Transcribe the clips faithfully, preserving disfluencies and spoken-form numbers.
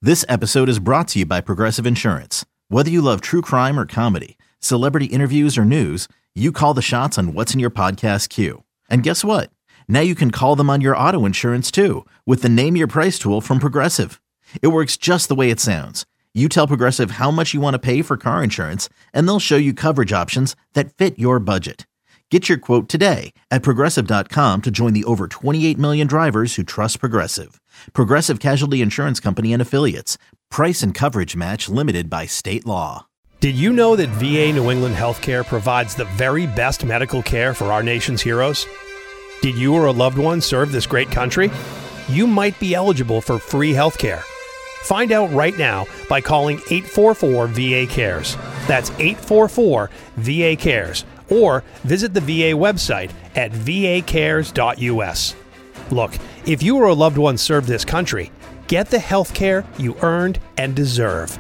This episode is brought to you by Progressive Insurance. Whether you love true crime or comedy, celebrity interviews or news, you call the shots on what's in your podcast queue. And guess what? Now you can call them on your auto insurance too with the Name Your Price tool from Progressive. It works just the way it sounds. You tell Progressive how much you want to pay for car insurance, and they'll show you coverage options that fit your budget. Get your quote today at Progressive dot com to join the over twenty-eight million drivers who trust Progressive. Progressive Casualty Insurance Company and Affiliates. Price and coverage match limited by state law. Did you know that V A New England Healthcare provides the very best medical care for our nation's heroes? Did you or a loved one serve this great country? You might be eligible for free healthcare. Find out right now by calling eight four four V A cares. That's eight four four V A cares. Or visit the V A website at v a cares dot u s. Look, if you or a loved one served this country, get the health care you earned and deserve.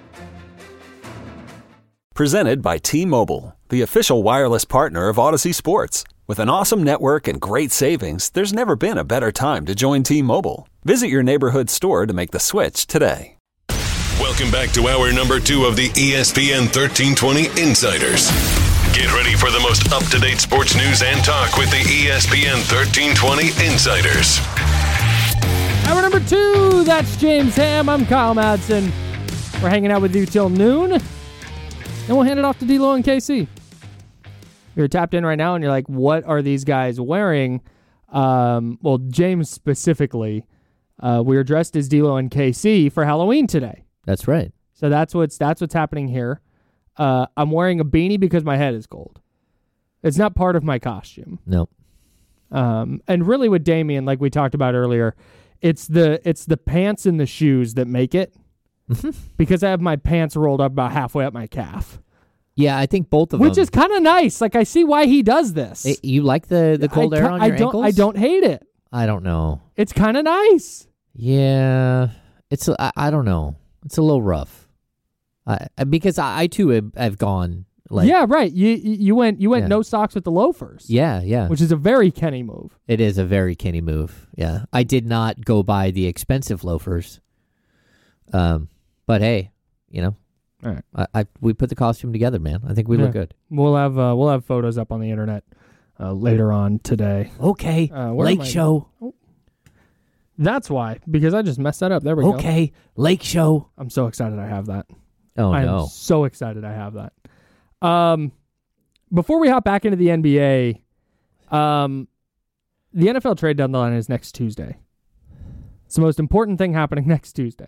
Presented by T-Mobile, the official wireless partner of Odyssey Sports. With an awesome network and great savings, there's never been a better time to join T-Mobile. Visit your neighborhood store to make the switch today. Welcome back to hour number two of the E S P N thirteen twenty Insiders. Get ready for the most up-to-date sports news and talk with the E S P N thirteen twenty Insiders. Hour number two, that's James Ham. I'm Kyle Madsen. We're hanging out with you till noon. Then we'll hand it off to D-Lo and K C. You're tapped in right now and you're like, what are these guys wearing? Um, well, James specifically, uh, we were dressed as D-Lo and K C for Halloween today. That's right. So that's what's that's what's happening here. Uh, I'm wearing a beanie because my head is cold. It's not part of my costume. No. Um, and really with Damian, like we talked about earlier, it's the it's the pants and the shoes that make it. Because I have my pants rolled up about halfway up my calf. Yeah, I think both of Which them. is kind of nice. Like, I see why he does this. It, you like the, the cold I, air on I your don't, ankles? I don't hate it. I don't know. It's kind of nice. Yeah, it's. I, I don't know. It's a little rough. I, because I, I too have, have gone. Like, yeah, right. You you went you went yeah. no socks with the loafers. Yeah, yeah. Which is a very Kenny move. It is a very Kenny move. Yeah, I did not go buy the expensive loafers. Um, but hey, you know, all right. I, I we put the costume together, man. I think we yeah. look good. We'll have uh, we'll have photos up on the internet uh, later on today. Okay, uh, lake show. Oh. That's why, because I just messed that up. There we okay. go. Okay, lake show. I'm so excited I have that. Oh I no! am so excited I have that. Um, before we hop back into the N B A, um, the N F L trade deadline is next Tuesday. It's the most important thing happening next Tuesday.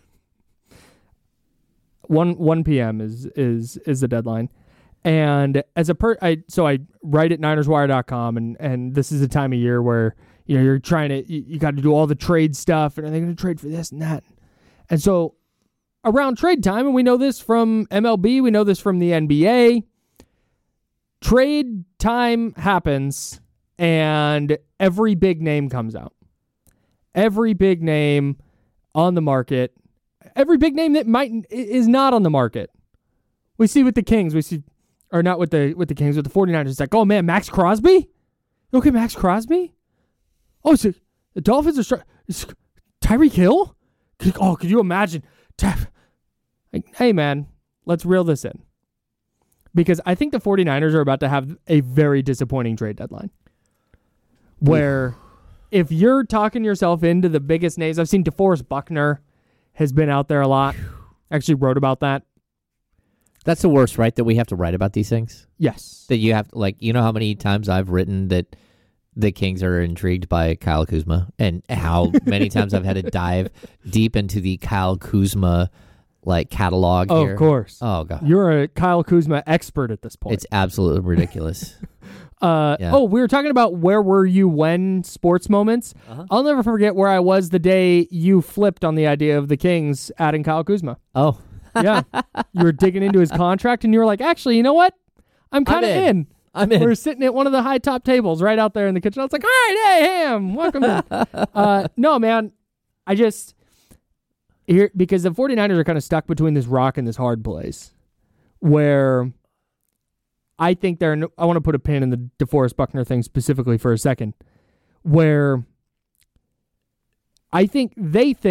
One one p.m. is is is the deadline, and as a per, I so I write at Niners Wire dot com, and and this is a time of year where you know you're trying to you, you got to do all the trade stuff, and are they going to trade for this and that, and so around trade time, and we know this from M L B, we know this from the N B A. Trade time happens, and every big name comes out. Every big name on the market. Every big name that might is not on the market. We see with the Kings, we see, or not with the with the Kings, with the 49ers. It's like, oh man, Max Crosby? Okay, Max Crosby? Oh, so the Dolphins are start, Tyreek Hill? Could, oh, could you imagine? Like, hey man, let's reel this in. Because I think the 49ers are about to have a very disappointing trade deadline. Where if you're talking yourself into the biggest names, I've seen DeForest Buckner has been out there a lot. Actually wrote about that. That's the worst, right? That we have to write about these things? Yes. That you have, like, you know how many times I've written that the Kings are intrigued by Kyle Kuzma, and how many times I've had to dive deep into the Kyle Kuzma, like, catalog oh, here. Of course. Oh, God. You're a Kyle Kuzma expert at this point. It's absolutely ridiculous. Uh, yeah. Oh, we were talking about where were you when sports moments. Uh-huh. I'll never forget where I was the day you flipped on the idea of the Kings adding Kyle Kuzma. Oh. Yeah. You were digging into his contract, and you were like, actually, you know what? I'm kind of in. in. I'm in. We were sitting at one of the high top tables right out there in the kitchen. I was like, all right, hey, Ham, welcome in. uh, no, man, I just, here because the 49ers are kind of stuck between this rock and this hard place where I think they're, I want to put a pin in the DeForest Buckner thing specifically for a second, where I think they think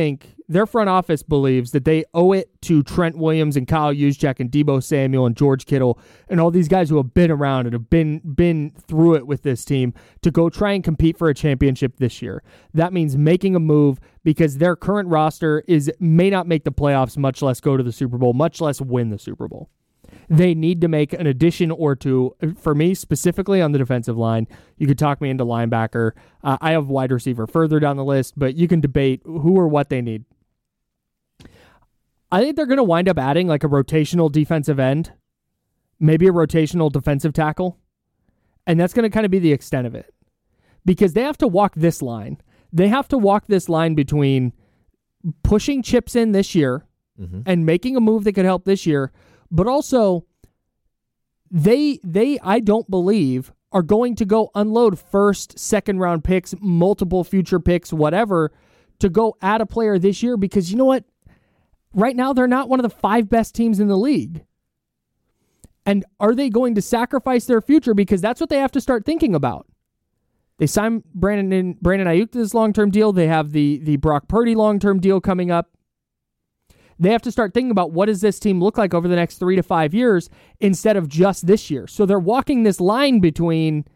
their front office believes that they owe it to Trent Williams and Kyle Juszczyk and Deebo Samuel and George Kittle and all these guys who have been around and have been been through it with this team to go try and compete for a championship this year. That means making a move because their current roster is may not make the playoffs, much less go to the Super Bowl, much less win the Super Bowl. They need to make an addition or two. For me, specifically on the defensive line, you could talk me into linebacker. Uh, I have wide receiver further down the list, but you can debate who or what they need. I think they're going to wind up adding like a rotational defensive end, maybe a rotational defensive tackle, and that's going to kind of be the extent of it. Because they have to walk this line. They have to walk this line between pushing chips in this year mm-hmm. and making a move that could help this year, but also they they I don't believe are going to go unload first, second round picks, multiple future picks, whatever, to go add a player this year because you know what? Right now, they're not one of the five best teams in the league. And are they going to sacrifice their future? Because that's what they have to start thinking about. They signed Brandon Brandon Ayuk to this long-term deal. They have the, the Brock Purdy long-term deal coming up. They have to start thinking about what does this team look like over the next three to five years instead of just this year. So they're walking this line between,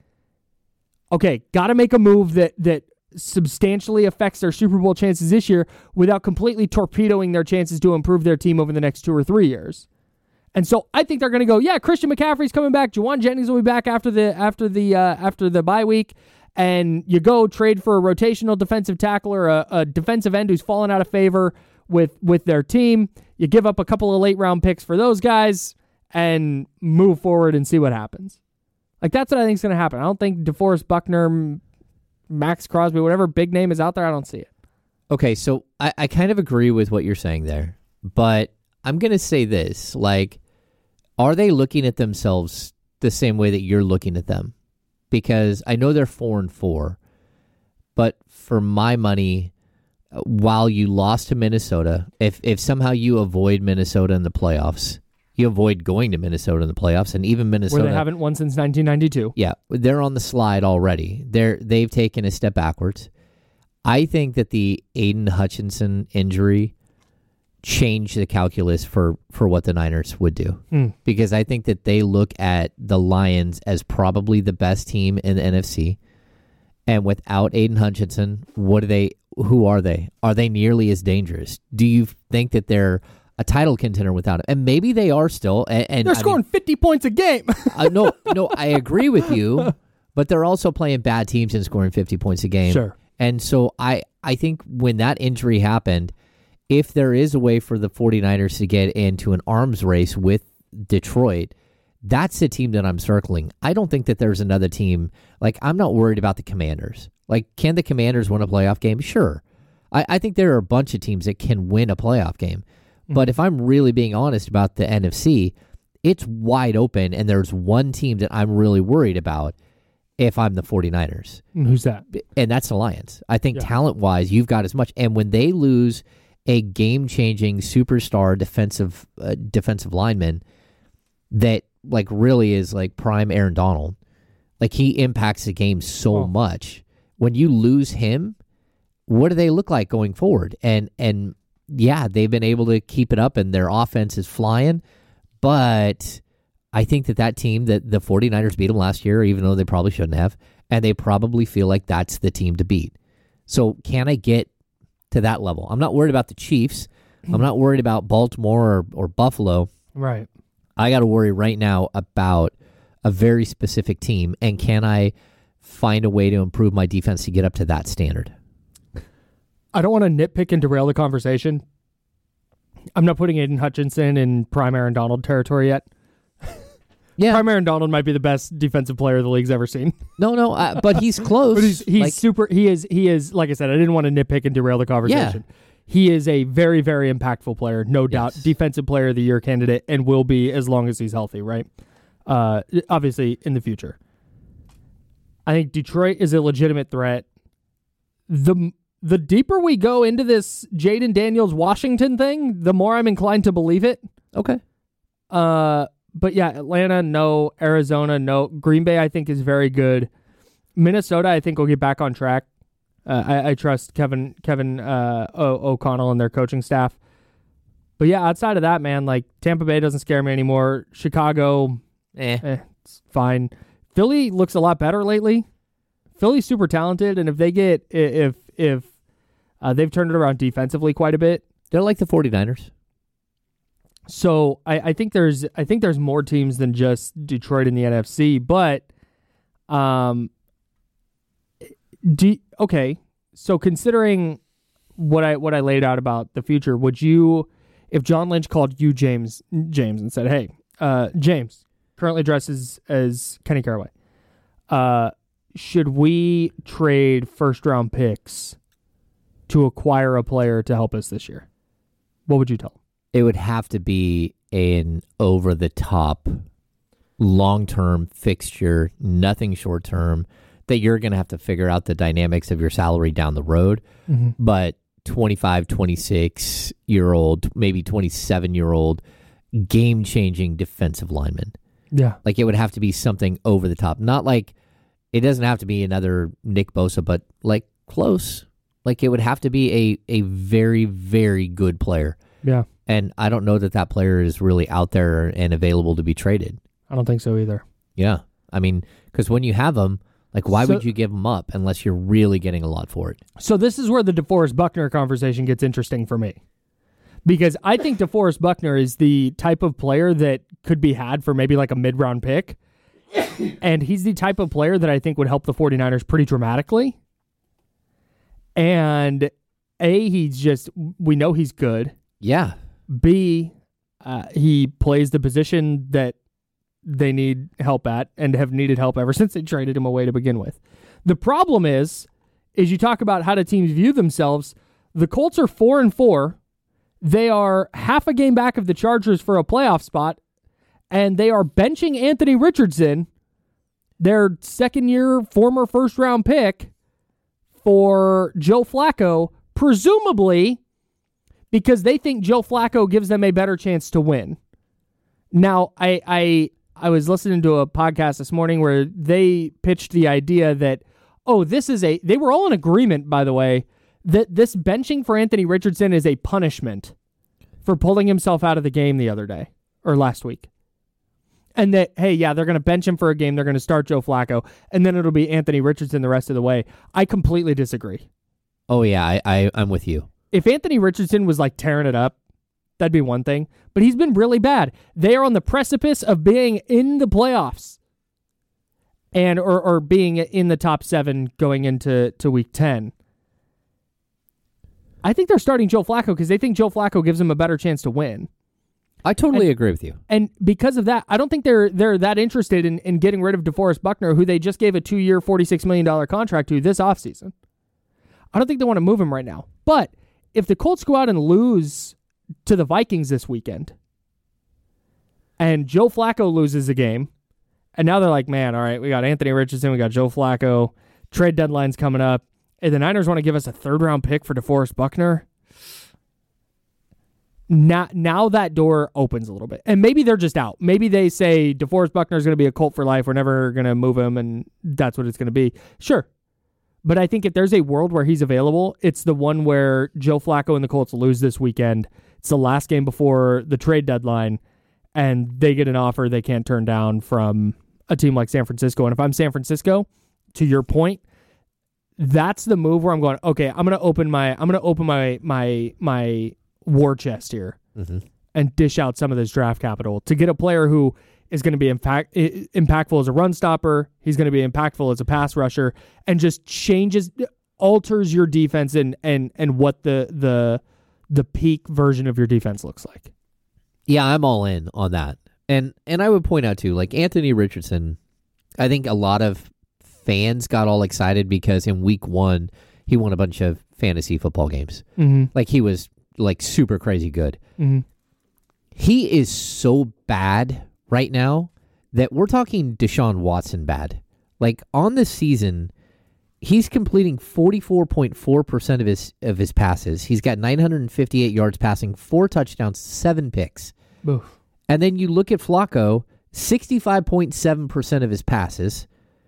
okay, got to make a move that that substantially affects their Super Bowl chances this year without completely torpedoing their chances to improve their team over the next two or three years. And so I think they're going to go, yeah, Christian McCaffrey's coming back. Juwan Jennings will be back after the after the uh, after the bye week. And you go trade for a rotational defensive tackle or a, a defensive end who's fallen out of favor with with their team. You give up a couple of late round picks for those guys and move forward and see what happens. Like that's what I think is going to happen. I don't think DeForest Buckner, Max Crosby, whatever big name is out there, I don't see it. Okay, so I, I kind of agree with what you're saying there, but I'm going to say this, like, are they looking at themselves the same way that you're looking at them? Because I know they're four and four, but for my money, while you lost to Minnesota, if if somehow you avoid Minnesota in the playoffs, you avoid going to Minnesota in the playoffs, and even Minnesota, where they haven't won since nineteen ninety-two. Yeah, they're on the slide already. They're they've taken a step backwards. I think that the Aiden Hutchinson injury changed the calculus for, for what the Niners would do, mm. because I think that they look at the Lions as probably the best team in the N F C, and without Aiden Hutchinson, what do they? Who are they? Are they nearly as dangerous? Do you think that they're a title contender without it? And maybe they are still. And, and they're scoring I mean, fifty points a game. uh, no, no, I agree with you, but they're also playing bad teams and scoring fifty points a game. Sure. And so I, I think when that injury happened, if there is a way for the 49ers to get into an arms race with Detroit, that's the team that I'm circling. I don't think that there's another team. Like, I'm not worried about the Commanders. Like, can the Commanders win a playoff game? Sure. I, I think there are a bunch of teams that can win a playoff game. Mm-hmm. But if I'm really being honest about the N F C, it's wide open, and there's one team that I'm really worried about if I'm the 49ers. And who's that? And that's the Lions. I think yeah. talent-wise, you've got as much. And when they lose a game-changing superstar defensive uh, defensive lineman that, like, really is like prime Aaron Donald, like, he impacts the game so oh. much. When you lose him, what do they look like going forward? And and yeah, they've been able to keep it up, and their offense is flying. But I think that that team, that the 49ers beat them last year, even though they probably shouldn't have, and they probably feel like that's the team to beat. So can I get to that level? I'm not worried about the Chiefs. I'm not worried about Baltimore or, or Buffalo. Right. I got to worry right now about a very specific team, and can I find a way to improve my defense to get up to that standard? I don't want to nitpick and derail the conversation. I'm not putting Aiden Hutchinson in prime Aaron Donald territory yet. Yeah, prime Aaron Donald might be the best defensive player the league's ever seen. No, no, uh, but he's close. But he's he's like, super. He is he is like I said. I didn't want to nitpick and derail the conversation. Yeah. He is a very very impactful player, no doubt. Yes. Defensive Player of the Year candidate, and will be as long as he's healthy. Right. Uh, obviously in the future. I think Detroit is a legitimate threat. The the deeper we go into this Jaden Daniels Washington thing, the more I'm inclined to believe it. Okay. Uh, but yeah, Atlanta, no. Arizona, no. Green Bay, I think, is very good. Minnesota, I think, will get back on track. Uh, I, I trust Kevin Kevin uh, o- O'Connell and their coaching staff. But yeah, outside of that, man, like Tampa Bay doesn't scare me anymore. Chicago, Eh. eh, it's fine. Philly looks a lot better lately. Philly's super talented, and if they get if if uh, they've turned it around defensively quite a bit. They're like the 49ers. So I, I think there's I think there's more teams than just Detroit in the N F C, but um, do, okay. So considering what I what I laid out about the future, would you, if John Lynch called you James James and said, "Hey, uh, James, currently dressed as, as Kenny Caraway, uh, should we trade first round picks to acquire a player to help us this year?" What would you tell him? It would have to be an over-the-top, long-term fixture, nothing short-term, that you're going to have to figure out the dynamics of your salary down the road. Mm-hmm. But twenty-five, twenty-six-year-old, maybe twenty-seven-year-old, game-changing defensive lineman. Yeah. Like, it would have to be something over the top. Not like, it doesn't have to be another Nick Bosa, but, like, close. Like, it would have to be a, a very, very good player. Yeah. And I don't know that that player is really out there and available to be traded. I don't think so either. Yeah. I mean, because when you have them, like, why So- would you give them up unless you're really getting a lot for it? So this is where the DeForest Buckner conversation gets interesting for me. Because I think DeForest Buckner is the type of player that could be had for maybe like a mid-round pick. And he's the type of player that I think would help the 49ers pretty dramatically. And A, he's just, we know he's good. Yeah. B, uh, he plays the position that they need help at and have needed help ever since they traded him away to begin with. The problem is, is you talk about how do teams view themselves. The Colts are four and four. They are half a game back of the Chargers for a playoff spot, and they are benching Anthony Richardson, their second-year former first-round pick, for Joe Flacco, presumably because they think Joe Flacco gives them a better chance to win. Now, I I I was listening to a podcast this morning where they pitched the idea that, oh, this is a, they were all in agreement, by the way, that this benching for Anthony Richardson is a punishment for pulling himself out of the game the other day, or last week. And that, hey, yeah, they're going to bench him for a game, they're going to start Joe Flacco, and then it'll be Anthony Richardson the rest of the way. I completely disagree. Oh, yeah, I, I, I'm with you. If Anthony Richardson was like tearing it up, that'd be one thing. But he's been really bad. They are on the precipice of being in the playoffs, and or, or being in the top seven going into to week ten. I think they're starting Joe Flacco because they think Joe Flacco gives them a better chance to win. I totally And- agree with you. And because of that, I don't think they're they're that interested in, in getting rid of DeForest Buckner, who they just gave a two-year, forty-six million dollars contract to this offseason. I don't think they want to move him right now. But if the Colts go out and lose to the Vikings this weekend, and Joe Flacco loses a game, and now they're like, man, all right, we got Anthony Richardson, we got Joe Flacco, trade deadline's coming up, and the Niners want to give us a third-round pick for DeForest Buckner, now, now that door opens a little bit. And maybe they're just out. Maybe they say DeForest Buckner is going to be a Colt for life, we're never going to move him, and that's what it's going to be. Sure. But I think if there's a world where he's available, it's the one where Joe Flacco and the Colts lose this weekend. It's the last game before the trade deadline, and they get an offer they can't turn down from a team like San Francisco. And if I'm San Francisco, to your point, that's the move where I'm going, okay, I'm going to open my I'm going to open my my my war chest here Mm-hmm. and dish out some of this draft capital to get a player who is going to be impact, impactful as a run stopper. He's going to be impactful as a pass rusher, and just changes, alters your defense and and and what the the the peak version of your defense looks like. Yeah, I'm all in on that. And and I would point out too, like Anthony Richardson, I think a lot of fans got all excited because in week one he won a bunch of fantasy football games. Mm-hmm. Like he was like super crazy good. Mm-hmm. He is so bad right now that we're talking Deshaun Watson bad. Like on this season, he's completing forty-four point four percent of his of his passes. He's got nine hundred fifty-eight yards passing, four touchdowns, seven picks. Oof. And then you look at Flacco, sixty-five point seven percent of his passes,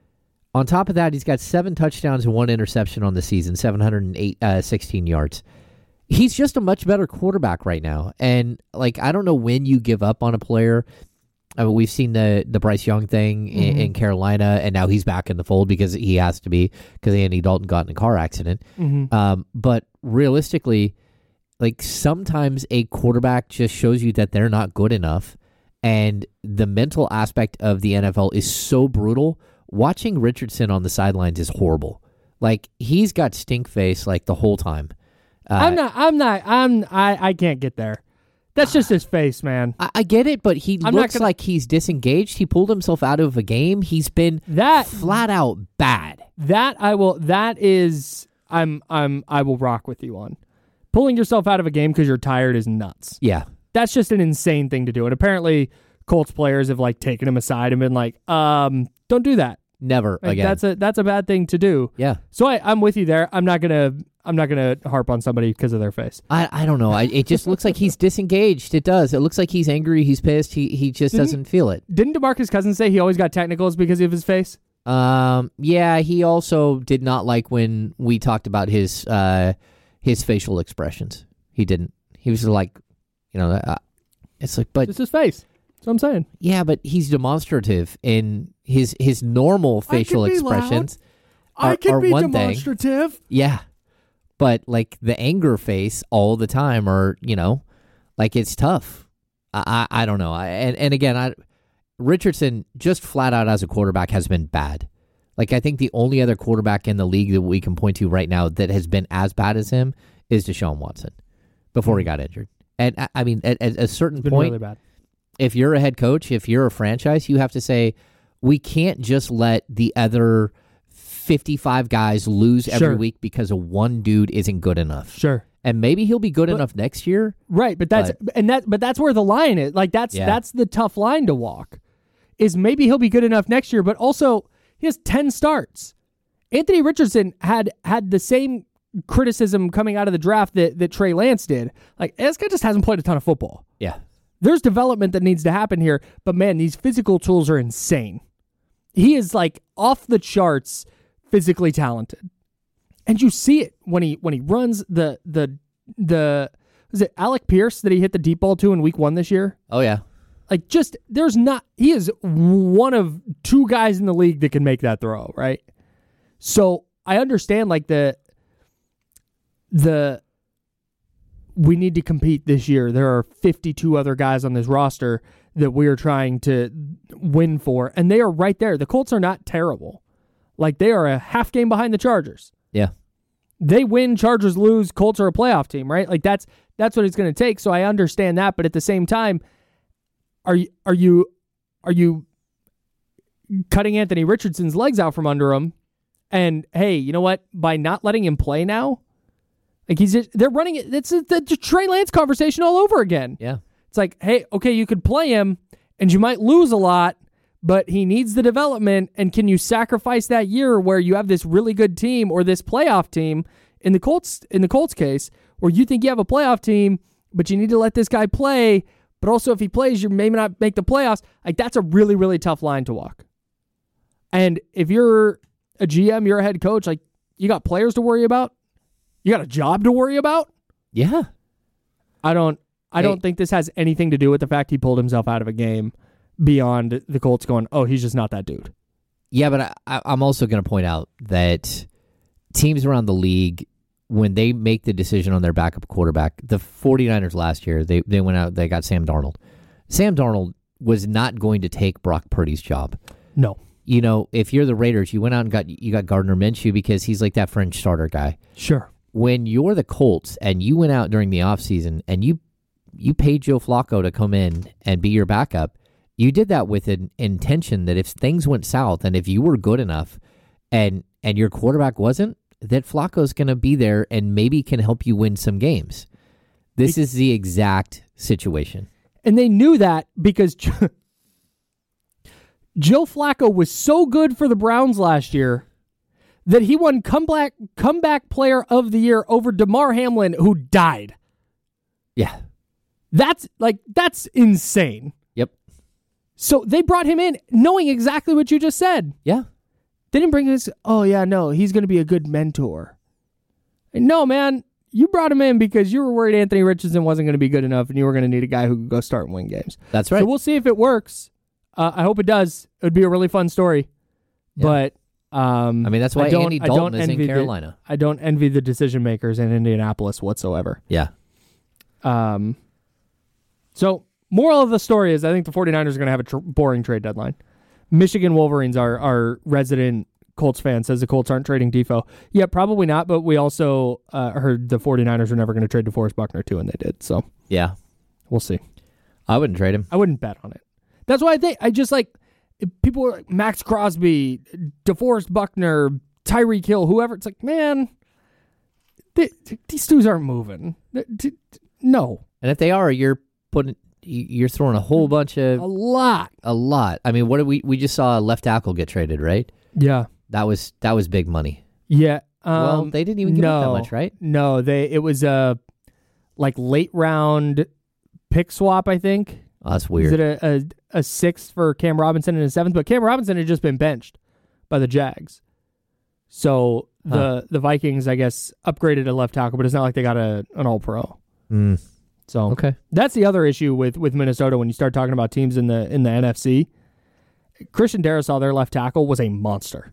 On top of that, he's got seven touchdowns and one interception on the season, seven hundred eight, uh, sixteen yards. He's just a much better quarterback right now. And, like, I don't know when you give up on a player. I mean, we've seen the, the Bryce Young thing in, mm-hmm. in Carolina, and now he's back in the fold because he has to be because Andy Dalton got in a car accident. Mm-hmm. Um, but realistically, like, sometimes a quarterback just shows you that they're not good enough, and the mental aspect of the N F L is so brutal. Watching Richardson on the sidelines is horrible. Like, he's got stink face, like, the whole time. Uh, I'm not, I'm not, I'm, I, I can't get there. That's just his face, man. I, I get it, but he I'm looks gonna, like he's disengaged. He pulled himself out of a game. He's been that flat out bad. That I will, that is, I'm, I'm, I will rock with you on. Pulling yourself out of a game because you're tired is nuts. Yeah. That's just an insane thing to do. And apparently Colts players have, like, taken him aside and been like, um, don't do that. Never like, again. That's a that's a bad thing to do. Yeah. So I, I'm with you there. I'm not gonna I'm not gonna harp on somebody because of their face. I, I don't know. I, it just looks like he's disengaged. It does. It looks like he's angry. He's pissed. He he just didn't, doesn't feel it. Didn't DeMarcus Cousins say he always got technicals because of his face? Um. Yeah. He also did not like when we talked about his uh his facial expressions. He didn't. He was like, you know, uh, it's like, but it's his face. That's what I'm saying. Yeah, but he's demonstrative in his his normal facial expressions. Are, I can are be one demonstrative. Thing. Yeah, but like the anger face all the time, or you know, like it's tough. I I, I don't know. I, and and again, I Richardson just flat out as a quarterback has been bad. Like I think the only other quarterback in the league that we can point to right now that has been as bad as him is Deshaun Watson before mm-hmm. he got injured. And I, I mean, at, at a certain it's been point. Really bad. If you're a head coach, if you're a franchise, you have to say, we can't just let the other fifty-five guys lose sure. every week because of one dude isn't good enough. Sure. And maybe he'll be good but, enough next year. Right, but that's but, and that but that's where the line is. Like that's yeah. that's the tough line to walk. Is maybe he'll be good enough next year, but also he has ten starts. Anthony Richardson had had the same criticism coming out of the draft that, that Trey Lance did. Like, this guy just hasn't played a ton of football. Yeah. There's development that needs to happen here, but man, these physical tools are insane. He is like off the charts physically talented. And you see it when he when he runs the the the was it Alec Pierce that he hit the deep ball to in week one this year? Oh yeah. Like just there's not he is one of two guys in the league that can make that throw, right? So I understand like the the we need to compete this year. There are fifty-two other guys on this roster that we are trying to win for, and they are right there. The Colts are not terrible. Like, they are a half game behind the Chargers. Yeah. They win, Chargers lose, Colts are a playoff team, right? Like, that's that's what it's going to take, so I understand that, but at the same time, are you are you are you cutting Anthony Richardson's legs out from under him? And, hey, you know what? By not letting him play now, like he's just, they're running it. It's the Trey Lance conversation all over again. Yeah. It's like, hey, okay, you could play him and you might lose a lot, but he needs the development. And can you sacrifice that year where you have this really good team or this playoff team in the Colts, in the Colts case, where you think you have a playoff team, but you need to let this guy play. But also if he plays, you may not make the playoffs. Like that's a really, really tough line to walk. And if you're a G M, you're a head coach, like you got players to worry about. You got a job to worry about? Yeah. I don't I hey. don't think this has anything to do with the fact he pulled himself out of a game beyond the Colts going, oh, he's just not that dude. Yeah, but I, I'm also going to point out that teams around the league, when they make the decision on their backup quarterback, the 49ers last year, they, they went out, they got Sam Darnold. Sam Darnold was not going to take Brock Purdy's job. No. You know, if you're the Raiders, you went out and got you got Gardner Minshew because he's like that fringe starter guy. Sure. When you're the Colts and you went out during the offseason and you you paid Joe Flacco to come in and be your backup, you did that with an intention that if things went south and if you were good enough and and your quarterback wasn't, that Flacco's going to be there and maybe can help you win some games. This it, is the exact situation. And they knew that because Joe Flacco was so good for the Browns last year that he won comeback comeback player of the year over DeMar Hamlin, who died. Yeah. That's like that's insane. Yep. So they brought him in knowing exactly what you just said. Yeah. They didn't bring his, oh, yeah, no, he's going to be a good mentor. And no, man, you brought him in because you were worried Anthony Richardson wasn't going to be good enough and you were going to need a guy who could go start and win games. That's right. So we'll see if it works. Uh, I hope it does. It would be a really fun story. Yeah. But um, I mean, that's why Andy Dalton is in Carolina. The, I don't envy the decision makers in Indianapolis whatsoever. Yeah. Um. So, moral of the story is I think the 49ers are going to have a tr- boring trade deadline. Michigan Wolverines, our, our resident Colts fan, says the Colts aren't trading Defoe. Yeah, probably not, but we also uh, heard the 49ers were never going to trade DeForest Buckner, too, and they did. So, yeah. We'll see. I wouldn't trade him. I wouldn't bet on it. That's why I think, I just like, people are like, Max Crosby, DeForest Buckner, Tyreek Hill, whoever. It's like, man, they, these dudes aren't moving. No. And if they are, you're putting, you're throwing a whole bunch of a lot, a lot. I mean, what did we we just saw a left tackle get traded, right? Yeah, that was that was big money. Yeah. Um, well, they didn't even give no, up that much, right? No, they it was a like late round pick swap, I think. Oh, that's weird. Is it a, a a sixth for Cam Robinson and a seventh? But Cam Robinson had just been benched by the Jags, so the huh. the Vikings, I guess, upgraded a left tackle, but it's not like they got a an All Pro. Mm. So okay. That's the other issue with, with Minnesota when you start talking about teams in the in the N F C. Christian Darrisaw, their left tackle, was a monster.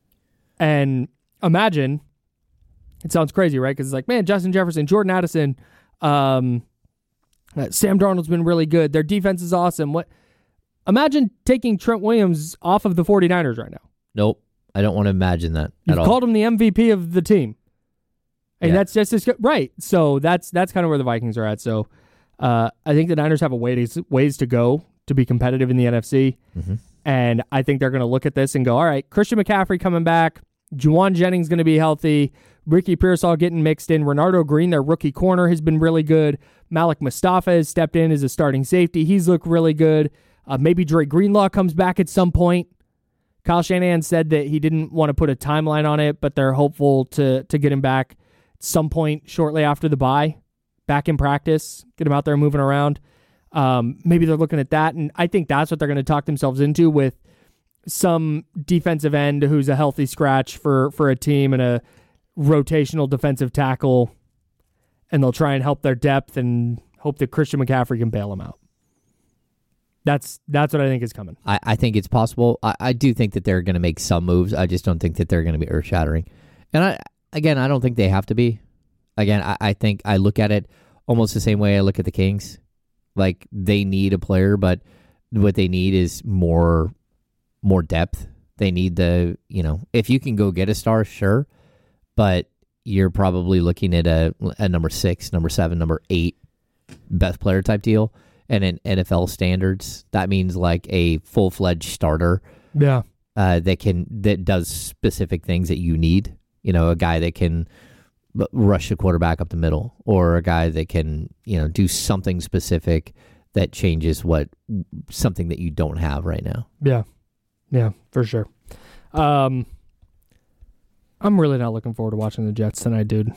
And imagine, it sounds crazy, right? Because it's like, man, Justin Jefferson, Jordan Addison, um, uh, Sam Darnold's been really good. Their defense is awesome. What? Imagine taking Trent Williams off of the 49ers right now. Nope. I don't want to imagine that You've at all. called him the M V P of the team. And yeah. that's just as good. Right. So that's that's kind of where the Vikings are at. So uh, I think the Niners have a ways, ways to go to be competitive in the N F C. Mm-hmm. And I think they're going to look at this and go, all right, Christian McCaffrey coming back. Juwan Jennings going to be healthy. Ricky Pearsall getting mixed in. Renardo Green, their rookie corner, has been really good. Malik Mustafa has stepped in as a starting safety. He's looked really good. Uh, maybe Dre Greenlaw comes back at some point. Kyle Shanahan said that he didn't want to put a timeline on it, but they're hopeful to to get him back some point shortly after the bye, back in practice, get him out there moving around. Um, maybe they're looking at that, and I think that's what they're going to talk themselves into with some defensive end who's a healthy scratch for, for a team and a rotational defensive tackle, and they'll try and help their depth and hope that Christian McCaffrey can bail them out. That's that's what I think is coming. I, I think it's possible. I, I do think that they're going to make some moves. I just don't think that they're going to be earth-shattering. And I Again, I don't think they have to be. Again, I, I think I look at it almost the same way I look at the Kings. Like, they need a player, but what they need is more more depth. They need the, you know, if you can go get a star, sure, but you're probably looking at a, a number six, number seven, number eight best player type deal. And in N F L standards, that means like a full-fledged starter. Yeah. Uh, that can that does specific things that you need. You know, a guy that can rush the quarterback up the middle, or a guy that can, you know, do something specific that changes what something that you don't have right now. Yeah, yeah, for sure. Um, I'm really not looking forward to watching the Jets tonight, dude.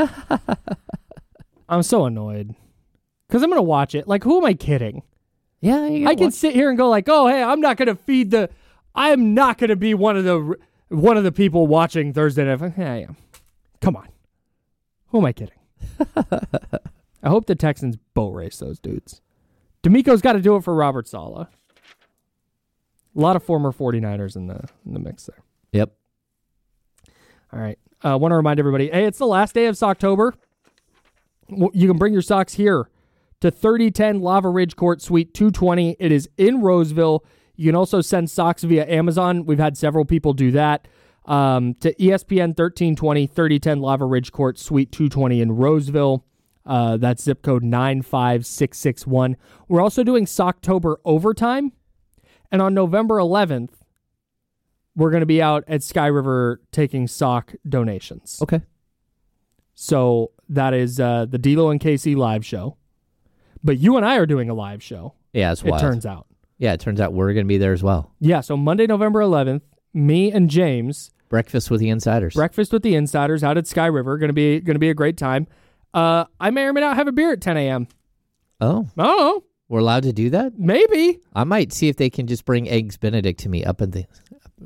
I'm so annoyed because I'm gonna watch it. Like, who am I kidding? Yeah, I can watch. sit here and go like, oh, hey, I'm not gonna feed the. I'm not gonna be one of the. One of the people watching Thursday night, yeah, I am. Come on. Who am I kidding? I hope the Texans boat race those dudes. D'Amico's got to do it for Robert Saleh. A lot of former 49ers in the in the mix there. Yep. All right. I uh, want to remind everybody, hey, it's the last day of Socktober. You can bring your socks here to thirty ten Lava Ridge Court, Suite two twenty. It is in Roseville. You can also send socks via Amazon. We've had several people do that. Um, to E S P N thirteen twenty, thirty ten Lava Ridge Court, Suite two twenty in Roseville. Uh, that's zip code nine five six six one. We're also doing Socktober overtime. And on November eleventh, we're going to be out at Sky River taking sock donations. Okay. So that is uh, the D-Lo and K C live show. But you and I are doing a live show. Yeah, it's wild. It turns out. Yeah, it turns out we're going to be there as well. Yeah, so Monday, November eleventh, me and James. Breakfast with the Insiders. Breakfast with the Insiders out at Sky River. Going to be going to be a great time. Uh, I may or may not have a beer at ten a.m. Oh. I don't know. We're allowed to do that? Maybe. I might see if they can just bring Eggs Benedict to me up in the, like,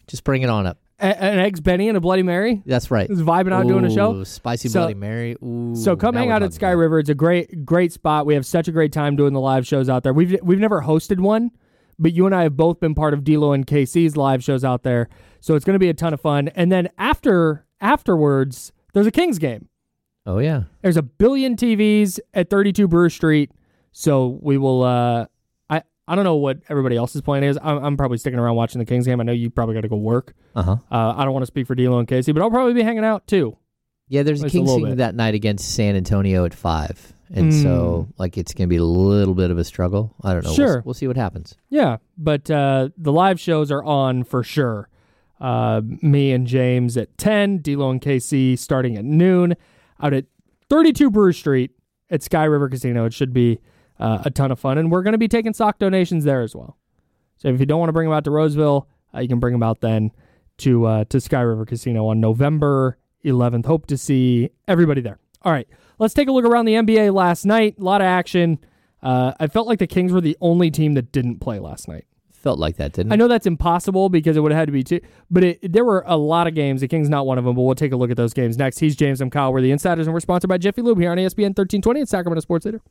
Just bring it on up. A- an Eggs Benny and a Bloody Mary. That's right. Just vibing out Ooh, doing a show. Spicy So- Bloody Mary. Ooh, So come now hang we're out at talking Sky about it. River. It's a great, great spot. We have such a great time doing the live shows out there. We've we've never hosted one, but you and I have both been part of D-Lo and K C's live shows out there. So it's going to be a ton of fun. And then after afterwards, there's a Kings game. Oh, yeah. There's a billion T Vs at thirty-two Brewer Street. So we will. Uh, I I don't know what everybody else's plan is. I'm, I'm probably sticking around watching the Kings game. I know you probably got to go work. Uh-huh. Uh, I don't want to speak for D-Lo and K C, but I'll probably be hanging out too. Yeah, there's a Just a Kings little game bit. that night against San Antonio at five. And Mm. so, like, it's going to be a little bit of a struggle. I don't know. Sure. We'll, we'll see what happens. Yeah, but uh, the live shows are on for sure. Uh, me and James at ten, D-Lo and K C starting at noon, out at thirty-two Brewer Street at Sky River Casino. It should be uh, a ton of fun, and we're going to be taking sock donations there as well. So if you don't want to bring them out to Roseville, uh, you can bring them out then to uh, to Sky River Casino on November eleventh. Hope to see everybody there. All right, let's take a look around the N B A last night. A lot of action. Uh, I felt like the Kings were the only team that didn't play last night. Felt like that, didn't I it? know that's impossible because it would have had to be two, but it, there were a lot of games. The Kings not one of them, but we'll take a look at those games next. He's James. I'm Kyle. We're the Insiders, and we're sponsored by Jiffy Lube here on E S P N thirteen twenty at Sacramento Sports Leader.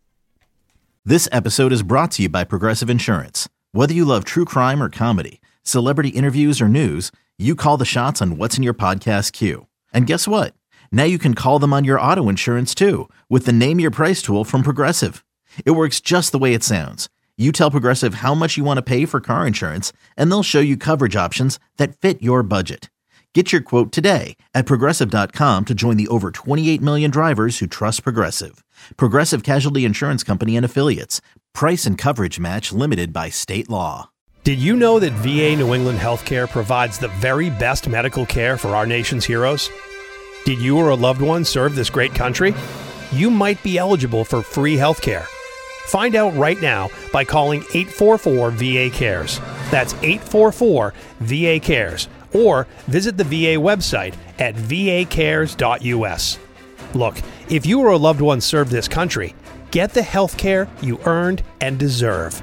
This episode is brought to you by Progressive Insurance. Whether you love true crime or comedy, celebrity interviews or news, you call the shots on what's in your podcast queue. And guess what? Now you can call them on your auto insurance too with the Name Your Price tool from Progressive. It works just the way it sounds. You tell Progressive how much you want to pay for car insurance, and they'll show you coverage options that fit your budget. Get your quote today at Progressive dot com to join the over twenty-eight million drivers who trust Progressive. Progressive Casualty Insurance Company and Affiliates. Price and coverage match limited by state law. Did you know that V A New England Healthcare provides the very best medical care for our nation's heroes? Did you or a loved one serve this great country? You might be eligible for free healthcare. Find out right now by calling eight four four V A cares. That's eight four four V A cares. Or visit the V A website at v a cares dot u s. Look, if you or a loved one served this country, get the health care you earned and deserve.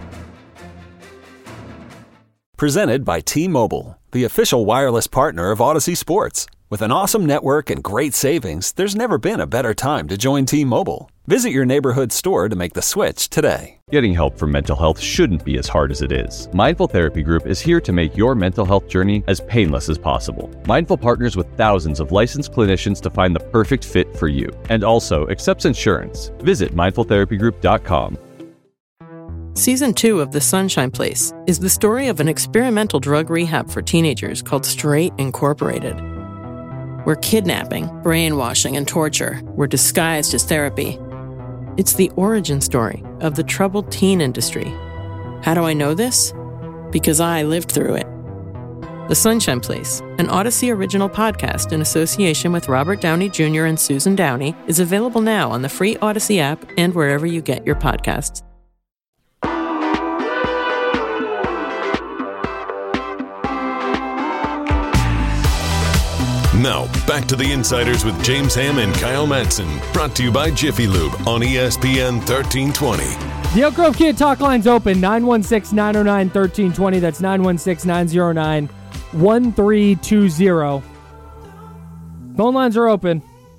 Presented by T-Mobile, the official wireless partner of Odyssey Sports. With an awesome network and great savings, there's never been a better time to join T-Mobile. Visit your neighborhood store to make the switch today. Getting help for mental health shouldn't be as hard as it is. Mindful Therapy Group is here to make your mental health journey as painless as possible. Mindful partners with thousands of licensed clinicians to find the perfect fit for you, and also accepts insurance. Visit mindful therapy group dot com. Season two of The Sunshine Place is the story of an experimental drug rehab for teenagers called Straight Incorporated, where kidnapping, brainwashing, and torture were disguised as therapy. It's the origin story of the troubled teen industry. How do I know this? Because I lived through it. The Sunshine Place, an Odyssey original podcast in association with Robert Downey Junior and Susan Downey, is available now on the free Odyssey app and wherever you get your podcasts. Now, back to the Insiders with James Ham and Kyle Madsen. Brought to you by Jiffy Lube on E S P N thirteen twenty. The Elk Grove Kia talk line's open, nine one six, nine oh nine, one three two oh. That's nine one six, nine oh nine, one three two oh. Phone lines are open.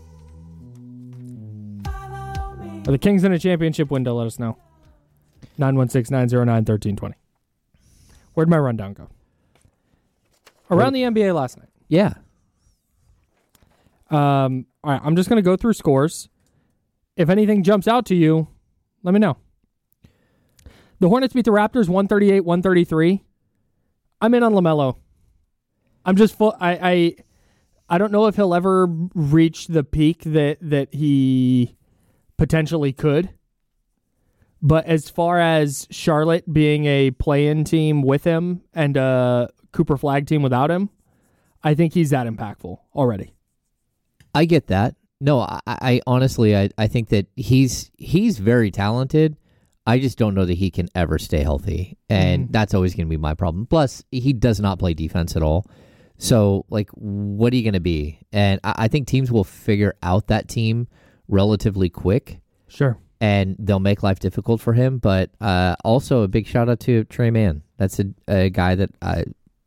Are the Kings in a championship window? Let us know. nine one six, nine oh nine, one three two oh. Where'd my rundown go? Around the N B A last night. Yeah. Um, all right, I'm just going to go through scores. If anything jumps out to you, let me know. The Hornets beat the Raptors one thirty-eight, one thirty-three. I'm in on LaMelo. I'm just full. I, I I don't know if he'll ever reach the peak that that he potentially could. But as far as Charlotte being a play-in team with him and a Cooper Flag team without him, I think he's that impactful already. I get that. No, I, I honestly, I, I think that he's he's very talented. I just don't know that he can ever stay healthy, and mm-hmm. that's always going to be my problem. Plus, he does not play defense at all. So, like, what are you going to be? And I, I think teams will figure out that team relatively quick. Sure. And they'll make life difficult for him. But uh, also, a big shout out to Trey Mann. That's a, a guy that I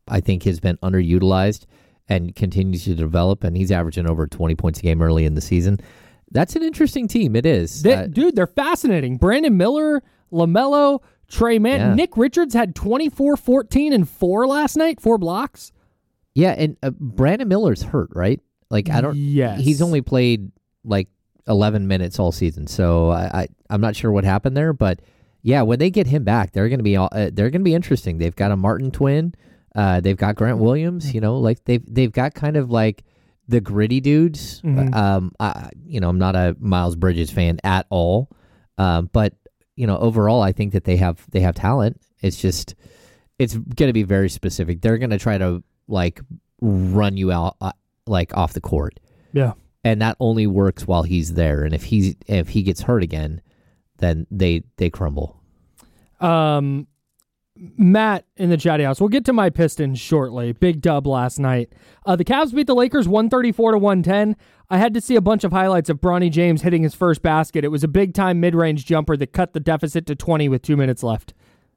I think has been underutilized and continues to develop, and he's averaging over twenty points a game early in the season. That's an interesting team. It is. They, uh, dude, they're fascinating. Brandon Miller, LaMelo, Trey Mann. Yeah. Nick Richards had twenty-four, fourteen, and four last night, four blocks. Yeah, and uh, Brandon Miller's hurt, right? Like, I don't... Yes. He's only played, like, eleven minutes all season, so I, I, I'm not sure what happened there, but yeah, when they get him back, they're going to be all, uh, they're going to be interesting. They've got a Martin twin. Uh, they've got Grant Williams, you know, like they've they've got kind of like the gritty dudes. Mm-hmm. Um, I, you know, I'm not a Miles Bridges fan at all, um, but you know, overall, I think that they have they have talent. It's just it's going to be very specific. They're going to try to like run you out uh, like off the court, Yeah. and that only works while he's there. And if he's if he gets hurt again, then they they crumble. Um, Matt in the chatty house. We'll get to my Pistons shortly. Big dub last night. Uh, the Cavs beat the Lakers one thirty-four to one ten. I had to see a bunch of highlights of Bronny James hitting his first basket. It was a big-time mid-range jumper that cut the deficit to twenty with two minutes left.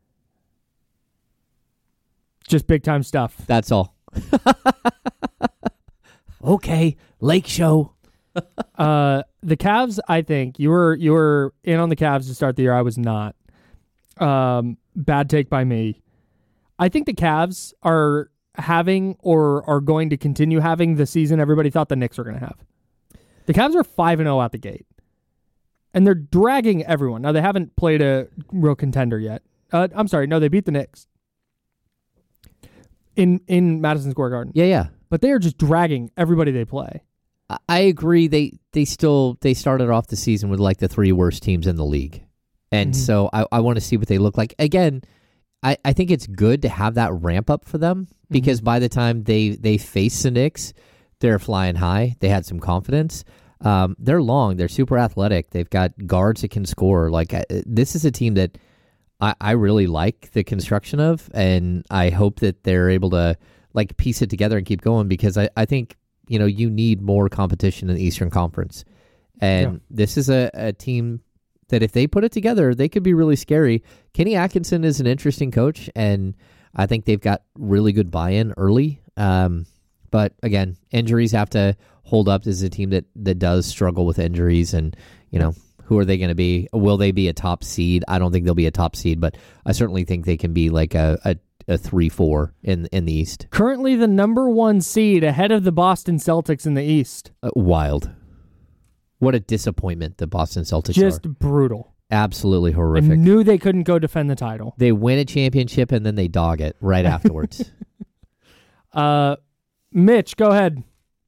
Just big-time stuff. That's all. Okay, Lake Show. uh, the Cavs, I think, you were you were in on the Cavs to start the year. I was not. Um, bad take by me. I think the Cavs are having or are going to continue having the season everybody thought the Knicks were going to have. The Cavs are five and oh out the gate. And they're dragging everyone. Now, they haven't played a real contender yet. Uh, I'm sorry. No, they beat the Knicks in in Madison Square Garden. Yeah, yeah. But they are just dragging everybody they play. I- I agree. They they still they started off the season with like the three worst teams in the league. And Mm-hmm. so I, I want to see what they look like. Again, I, I think it's good to have that ramp up for them because Mm-hmm. by the time they, they face the Knicks, they're flying high. They had some confidence. Um, they're long. They're super athletic. They've got guards that can score. Like uh, this is a team that I, I really like the construction of, and I hope that they're able to like piece it together and keep going because I, I think, you know, you need more competition in the Eastern Conference. And Yeah. this is a, a team that if they put it together, they could be really scary. Kenny Atkinson is an interesting coach, and I think they've got really good buy-in early. Um, but again, injuries have to hold up. This is a team that, that does struggle with injuries, and you know, who are they going to be? Will they be a top seed? I don't think they'll be a top seed, but I certainly think they can be like a, a, a three four in in the East. Currently the number one seed ahead of the Boston Celtics in the East. Uh, wild. What a disappointment the Boston Celtics Just are. brutal. Absolutely I horrific. knew they couldn't go defend the title. They win a championship and then they dog it right afterwards. Uh, Mitch, go ahead.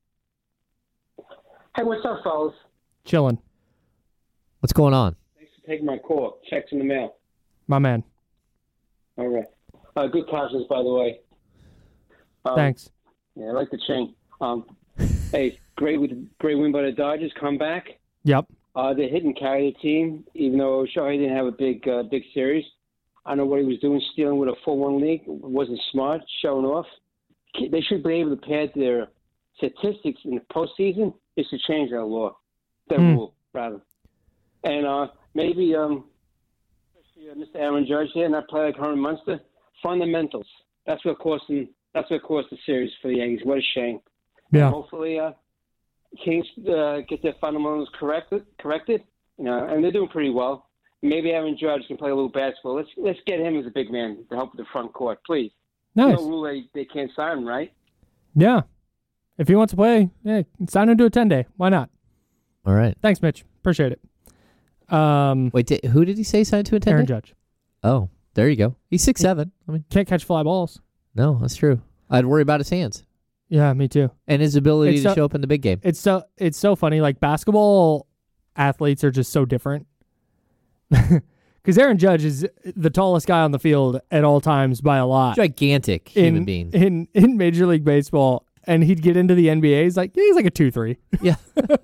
Hey, what's up, fellas? Chilling. What's going on? Thanks for taking my call. Checks in the mail. My man. All right. Uh, good questions, by the way. Um, Thanks. Yeah, I like the chain. Um, hey, great with great win by the Dodgers. Come back. Yep. Uh, they hit and carry the team, even though Shohei didn't have a big uh, big series. I don't know what he was doing, stealing with a four one lead. It wasn't smart, showing off. They should be able to pad their statistics in the postseason. Is to change that law, that Hmm. rule, rather. And uh, maybe um, especially, uh, Mister Aaron Judge here, not play like Herman Munster. Fundamentals. That's what cost them. That's what cost the series for the Yankees. What a shame. Yeah. Hopefully, uh, Kings uh, get their fundamentals corrected. Corrected. You know, and they're doing pretty well. Maybe Aaron Judge can play a little basketball. Let's let's get him as a big man to help with the front court, please. Nice. No rule they, they can't sign him, right? Yeah. If he wants to play, yeah, sign him to a ten-day. Why not? All right. Thanks, Mitch. Appreciate it. Um, Wait, did, who did he say signed to a ten? Aaron Judge. Oh, there you go. He's six seven. I mean, Can't catch fly balls. no, that's true. I'd worry about his hands Yeah, me too. and his ability It's to so- show up in the big game. It's so it's so funny. Like basketball athletes are just so different. Because Aaron Judge is the tallest guy on the field at all times by a lot. Gigantic in, human being. in in Major League Baseball, and he'd get into the N B A. He's like, yeah, he's like a two three. Yeah.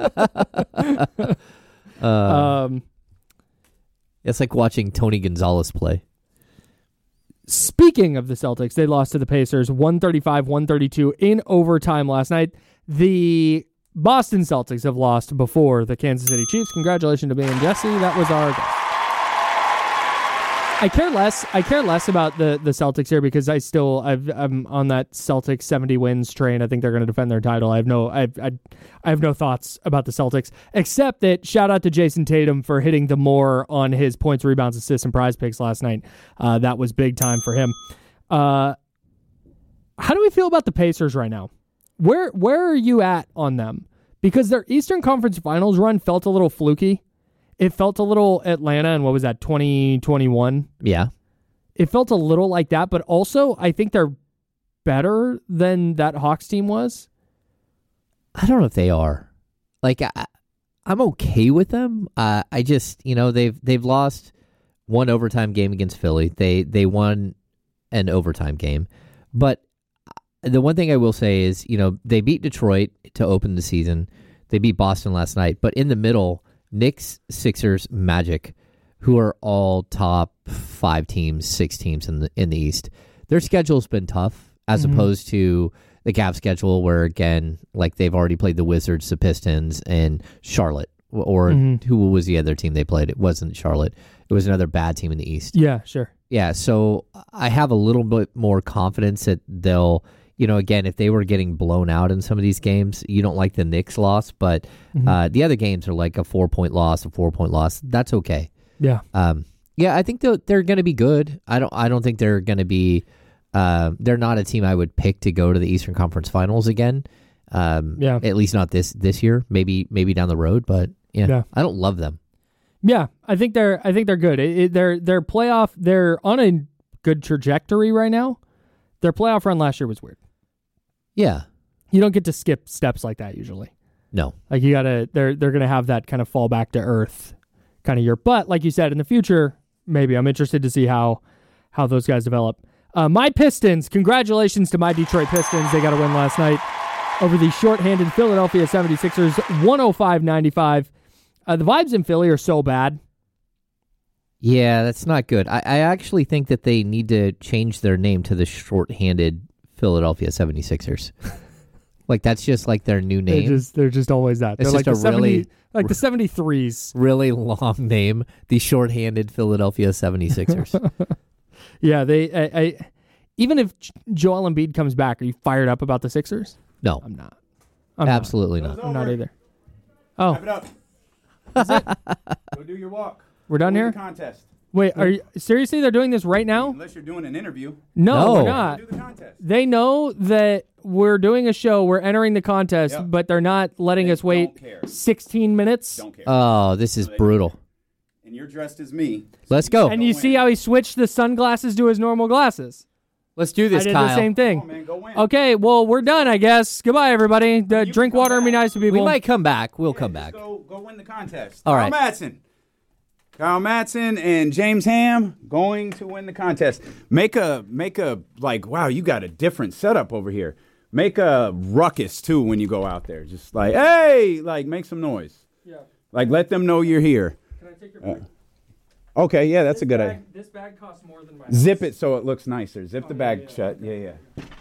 uh, Um, it's like watching Tony Gonzalez play. speaking of the Celtics, they lost to the Pacers one thirty-five one thirty-two in overtime last night. The Boston Celtics have lost before the Kansas City Chiefs. Congratulations to me and Jesse. That was our guess. I care less. I care less about the, the Celtics here because I still I've, I'm on that Celtics seventy wins train. I think they're going to defend their title. I have no I I I have no thoughts about the Celtics except that shout out to Jason Tatum for hitting the more on his points, rebounds, assists, and prize picks last night. Uh, that was big time for him. Uh, how do we feel about the Pacers right now? Where where are you at on them? Because their Eastern Conference Finals run felt a little fluky. It felt a little Atlanta, and what was that, twenty twenty-one? Yeah. It felt a little like that, but also I think they're better than that Hawks team was. I don't know if they are. Like, I, I'm okay with them. Uh, I just, you know, they've they've lost one overtime game against Philly. They they won an overtime game. But the one thing I will say is, you know, they beat Detroit to open the season. They beat Boston last night. But in the middle, Knicks, Sixers, Magic, who are all top five teams, six teams in the in the East. Their schedule's been tough as mm-hmm. opposed to the Cavs schedule where, again, like they've already played the Wizards, the Pistons, and Charlotte. Or mm-hmm. who was the other team they played? It wasn't Charlotte. It was another bad team in the East. Yeah, sure. Yeah, so I have a little bit more confidence that they'll, you know, again, if they were getting blown out in some of these games, you don't like the Knicks loss, but mm-hmm. uh, the other games are like a four-point loss, a four-point loss. That's okay. Yeah. Um, yeah, I think they're, they're going to be good. I don't I don't think they're going to be uh, – they're not a team I would pick to go to the Eastern Conference Finals again. Um, yeah. At least not this this year. Maybe maybe down the road, but yeah, yeah. I don't love them. Yeah, I think they're I think they're good. It, it, they're they're playoff. They're on a good trajectory right now. Their playoff run last year was weird. Yeah, you don't get to skip steps like that usually. No, like you gotta. They're they're gonna have that kind of fall back to earth kind of year. But like you said, in the future, maybe I'm interested to see how how those guys develop. Uh, my Pistons. Congratulations to my Detroit Pistons. They got a win last night over the shorthanded Philadelphia seventy-sixers, one oh five ninety-five. Uh, the vibes in Philly are so bad. Yeah, that's not good. I, I actually think that they need to change their name to the shorthanded Philadelphia seventy-sixers. Like, that's just like their new name. They're just, they're just always that. It's they're just like a the seventy, really... like the seventy-threes. Really long name. The shorthanded Philadelphia seventy-sixers. Yeah, they... I, I, even if Joel Embiid comes back, are you fired up about the Sixers? No. I'm not. I'm Absolutely not. not. I'm not either. Oh. Wrap it up. That's it. Go do your walk. We're done Go here? The contest. Wait, are you seriously? They're doing this right now? Unless you're doing an interview. No, no. we're not. Do the contest. They know that we're doing a show. We're entering the contest, Yep. but they're not letting They us wait don't care. sixteen minutes. Don't care. Oh, this is brutal. And you're dressed as me. Let's go. And you see how he switched the sunglasses to his normal glasses. Let's do this, I did Kyle. the same thing. Come on, man, go win. Okay, well, we're done, I guess. Goodbye, everybody. Uh, You drink can come water and be back. nice to people. We might come back. We'll Yeah, come just back. Go, go win the contest. All Kyle right. Madsen. Kyle Madsen and James Ham going to win the contest. Make a, make a, like, wow, you got a different setup over here. Make a ruckus, too, when you go out there. Just like, hey, like, make some noise. Yeah. Like, let them know you're here. Can I take your Uh, okay, yeah, that's a good idea. This bag costs more than my Zip it so it looks nicer. Zip the bag shut. Yeah, yeah.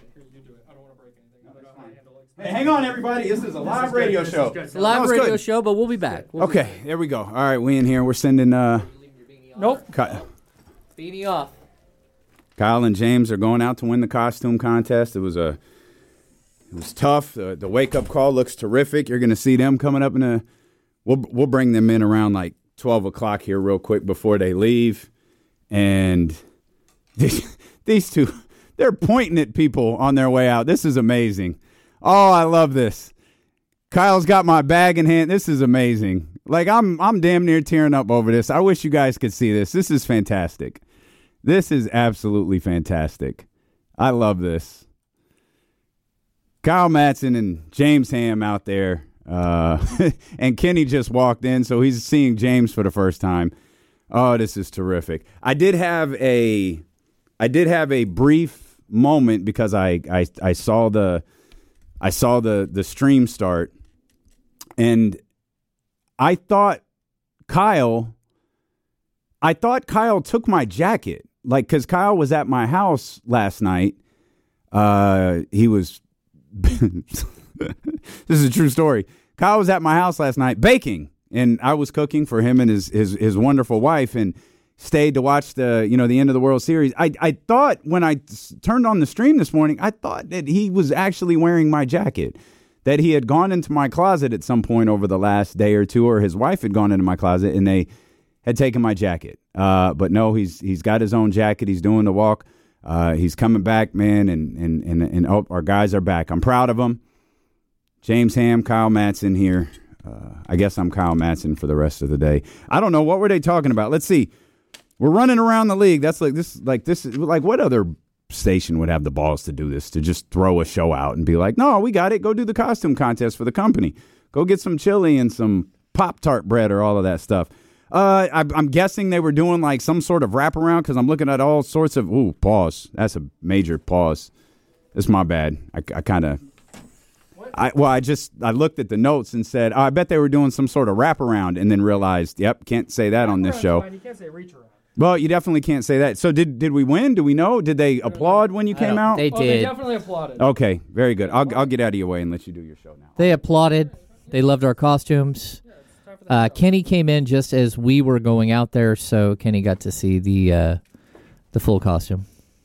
Hey, hang on, everybody. This is a live radio show. It's a live No, it's radio good. show, but we'll be back. We'll be Okay, there we go. All right, we in here. We're sending uh, Nope. Kyle, Beanie off. Kyle and James are going out to win the costume contest. It was a, it was tough. The, the wake up call looks terrific. You're going to see them coming up in a. We'll we'll bring them in around like twelve o'clock here, real quick before they leave, and these, these two, they're pointing at people on their way out. This is amazing. Oh, I love this. Kyle's got my bag in hand. This is amazing. Like, I'm I'm damn near tearing up over this. I wish you guys could see this. This is fantastic. This is absolutely fantastic. I love this. Kyle Madsen and James Ham out there. Uh, and Kenny just walked in, so he's seeing James for the first time. Oh, this is terrific. I did have a I did have a brief moment because I I, I saw the I saw the, the stream start, and I thought Kyle, I thought Kyle took my jacket, like, because Kyle was at my house last night. Uh, he was, this is a true story. Kyle was at my house last night baking, and I was cooking for him and his his his wonderful wife, and stayed to watch the you know the end of the World Series. I I thought when I s- turned on the stream this morning, I thought that he was actually wearing my jacket, that he had gone into my closet at some point over the last day or two, or his wife had gone into my closet and they had taken my jacket. Uh, but no, he's he's got his own jacket. He's doing the walk. Uh, he's coming back, man, and and and and oh, our guys are back. I'm proud of him. James Ham, Kyle Madsen here. Uh, I guess I'm Kyle Madsen for the rest of the day. I don't know, what were they talking about. Let's see. We're running around the league. That's like this. Like this. Like what other station would have the balls to do this? To just throw a show out and be like, "No, we got it. Go do the costume contest for the company. Go get some chili and some Pop-Tart bread or all of that stuff." Uh, I, I'm guessing they were doing like some sort of wraparound because I'm looking at all sorts of. Ooh, pause. That's a major pause. It's my bad. I, I kind of. I well, I just I looked at the notes and said, oh, I bet they were doing some sort of wraparound, and then realized, yep, can't say that on this show. You can't say reach around. Well, you definitely can't say that. So did did we win? Do we know? Did they applaud when you came out? They Oh, they did. definitely applauded. Okay, very good. I'll I'll get out of your way and let you do your show now. They applauded. They loved our costumes. Uh, Kenny came in just as we were going out there, so Kenny got to see the uh, the full costume.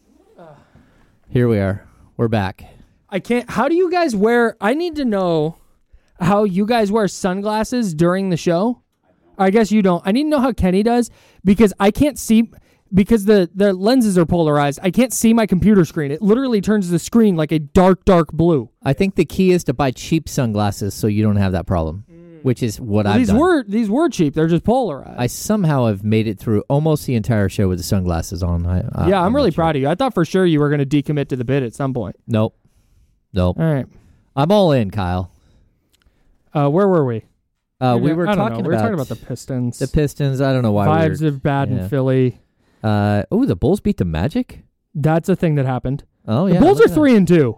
Here we are. We're back. I can't. How do you guys wear? I need to know how you guys wear sunglasses during the show. I guess you don't. I need to know how Kenny does because I can't see because the, the lenses are polarized. I can't see my computer screen. It literally turns the screen like a dark, dark blue. I think the key is to buy cheap sunglasses so you don't have that problem, which is what Well, I've these done. were these were cheap. They're just polarized. I somehow have made it through almost the entire show with the sunglasses on. I, I, yeah, I'm, I'm really not sure. proud of you. I thought for sure you were going to decommit to the bid at some point. Nope. Nope. All right. I'm all in, Kyle. Uh, where were we? Uh, we were I don't talking know. about We were talking about the Pistons. the Pistons. I don't know why. Vibes we were, of bad yeah. in Philly. Uh, oh, the Bulls beat the Magic. That's a thing that happened. Oh The yeah. Bulls look are at three and two.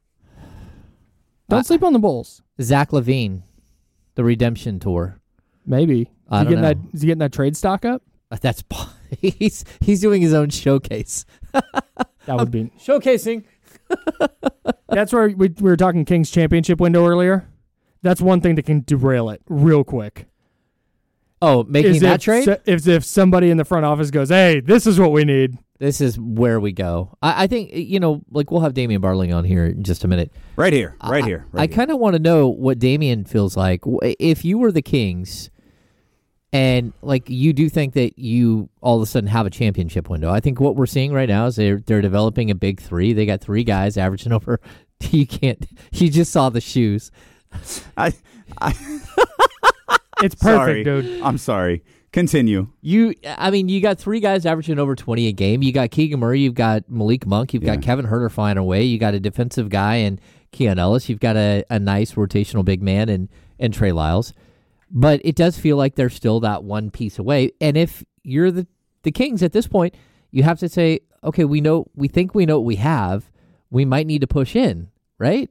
Don't Uh, sleep on the Bulls. that. Zach Levine, the redemption tour. Maybe. Is I he don't getting know. that? Is he getting that trade stock up? Uh, That's he's he's doing his own showcase. That would be. Showcasing. That's where we, we were talking Kings championship window earlier. That's one thing that can derail it real quick. Oh, making Is that if, trade. so- if if somebody in the front office goes, "Hey, this is what we need." This is where we go. I, I think you know, like we'll have Damian Barling on here in just a minute. Right here, right I, here. Right I here. kind of want to know what Damian feels like W- if you were the Kings, and like you do think that you all of a sudden have a championship window. I think what we're seeing right now is they're they're developing a big three. They got three guys averaging over. You can't. You just saw the shoes. I, I, It's perfect, sorry. dude. I'm sorry. Continue. You, I mean, you got three guys averaging over twenty a game. You got Keegan Murray, you've got Malik Monk, you've Yeah. got Kevin Huerter flying away. You got a defensive guy and Keon Ellis. You've got a, a nice rotational big man and and Trey Lyles. But it does feel like they're still that one piece away. And if you're the the Kings at this point, you have to say, okay, we know, we think we know what we have. We might need to push in, right?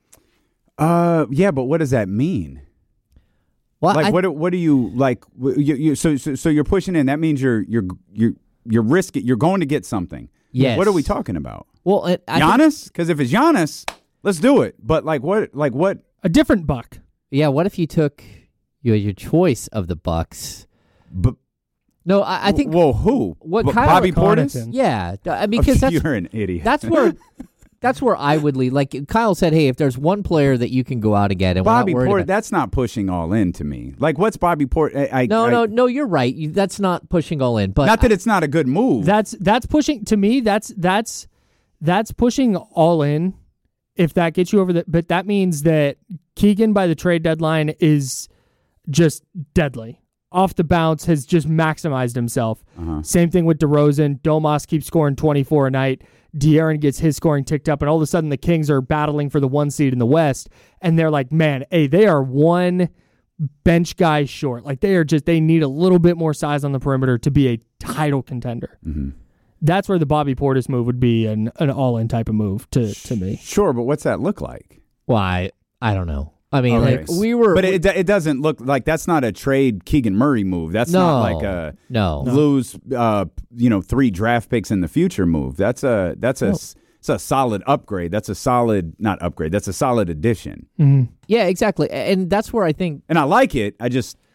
Uh, yeah, but what does that mean? Well, Like I, what? What do you like? You, you, so, so, so you're pushing in. That means you're you're you're you're risking. You're going to get something. Yes. What are we talking about? well, I, I think- Giannis? Because if it's Giannis, let's do it. But like what? Like what? A different buck. yeah. What if you took your your choice of the Bucks? B- No, I, I think. Whoa, who? What B- Kyle Bobby Connaughton. Portis? Yeah, I mean, because that's you're an idiot. that's where that's where I would lead. Like Kyle said, hey, if there's one player that you can go out and get, and Bobby we're not worried Portis. about- That's not pushing all in to me. Like what's Bobby Portis? I, I, no, I, no, no, you're right. You, that's not pushing all in, but Not that it's not a good move. That's that's pushing to me. That's that's that's pushing all in. If that gets you over the, but that means that Keegan by the trade deadline is just deadly. Off the bounce, has just maximized himself. Uh-huh. Same thing with DeRozan. Domas keeps scoring twenty-four a night. De'Aaron gets his scoring ticked up, and all of a sudden the Kings are battling for the one seed in the West, and they're like, man, hey, they are one bench guy short. Like they are just, they need a little bit more size on the perimeter to be a title contender. Mm-hmm. That's where the Bobby Portis move would be an, an all-in type of move to, to me. Sure, but what's that look like? well, I, I don't know. I mean, Okay. like we were, But it it doesn't look like that's not a trade Keegan Murray move. That's no, not like a no. lose uh you know three draft picks in the future move. That's a that's a No. it's a solid upgrade. That's a solid not upgrade. That's a solid addition. Yeah, exactly, and that's where I think. And I like it. I just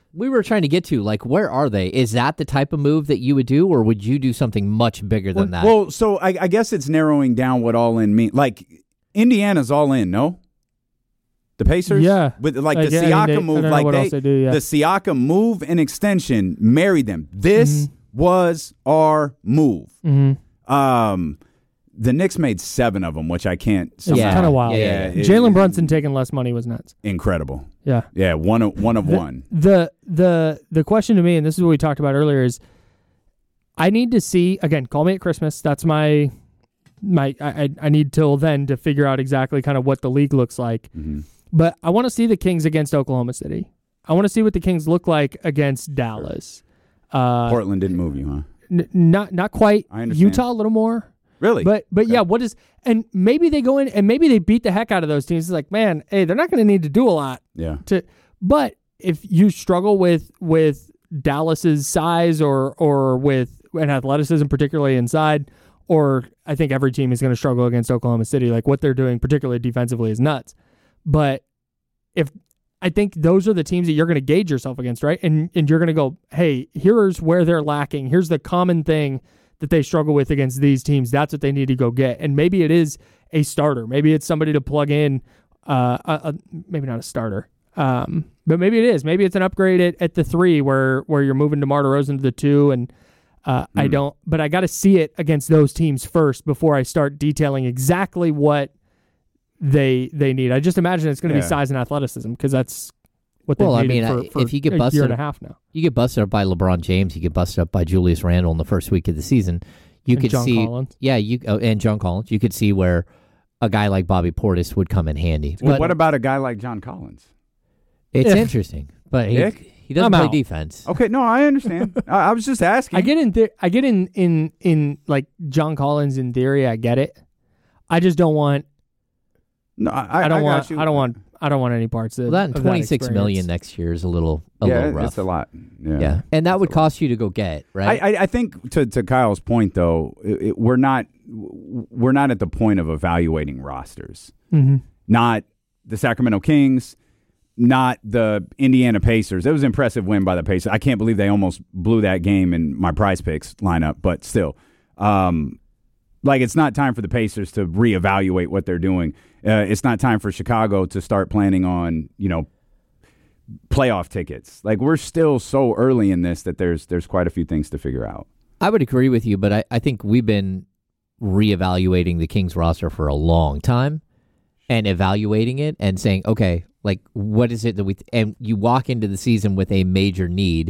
we were trying to get to, like, where are they? Is that the type of move that you would do, or would you do something much bigger than well, that? Well, so I, I guess it's narrowing down what all in means. Like, Indiana's all in, no? The Pacers? Yeah. With, like, Like, the yeah, I mean, Siakam they- I move, don't know like, what they, else they do, yeah. the Siakam move and extension married them. This Mm-hmm. was our move. Mm-hmm. Um, the Knicks made seven of them, which I can't. It's Yeah. kind of wild. Yeah, yeah, yeah. Jalen Brunson taking less money was nuts. Incredible. Yeah. Yeah, one of, one of the, one. The the the question to me, and this is what we talked about earlier, is I need to see again. Call me at Christmas. That's my my. I I need till then to figure out exactly kind of what the league looks like. Mm-hmm. But I want to see the Kings against Oklahoma City. I want to see what the Kings look like against Dallas. Uh, Portland didn't move you, huh? n- not not quite. I understand. Utah a little more. Really? But but yeah, what is and maybe they go in and maybe they beat the heck out of those teams. It's like, man, hey, they're not going to need to do a lot. Yeah. To but if you struggle with with Dallas's size or or with and athleticism, particularly inside, or I think every team is going to struggle against Oklahoma City. Like what they're doing, particularly defensively, is nuts. But if I think those are the teams that you're going to gauge yourself against, right? And and you're going to go, hey, here's where they're lacking. Here's the common thing that they struggle with against these teams. That's what they need to go get. And maybe it is a starter. Maybe it's somebody to plug in. Uh, a, a, maybe not a starter, um, but maybe it is. Maybe it's an upgrade at, at the three where where you're moving DeMar DeRozan to the two. And uh, mm. I don't. But I got to see it against those teams first before I start detailing exactly what they they need. I just imagine it's going to Yeah. be size and athleticism because that's what they've Well, I needed mean, for, I- for if you get a busted- year and a half now. You get busted up by LeBron James. You get busted up by Julius Randle in the first week of the season. You And could John see, Collins. yeah, you oh, and John Collins. You could see where a guy like Bobby Portis would come in handy. Well, But what about a guy like John Collins? it's If- interesting, but he, Nick? he doesn't I'm play out. defense. Okay, no, I understand. I, I was just asking. I get in. The, I get in. In in like John Collins in theory. I get it. I just don't want. No, I, I don't I want. got you. I don't want. I don't want any parts of, Well, that and of twenty six experience. million next year is a little a yeah, little rough. it's a lot. Yeah, Yeah, and that would cost you to go get right. I, I, I think to to Kyle's point though, it, it- we're not we're not at the point of evaluating rosters. Mm-hmm. Not the Sacramento Kings, not the Indiana Pacers. It was an impressive win by the Pacers. I can't believe they almost blew that game in my Prize Picks lineup, but still, um, like it's not time for the Pacers to reevaluate what they're doing. Uh, it's not time for Chicago to start planning on, you know, playoff tickets. Like we're still so early in this that there's there's quite a few things to figure out. I would agree with you, but I, I think we've been reevaluating the Kings roster for a long time and evaluating it and saying, okay, like what is it that we th- and you walk into the season with a major need,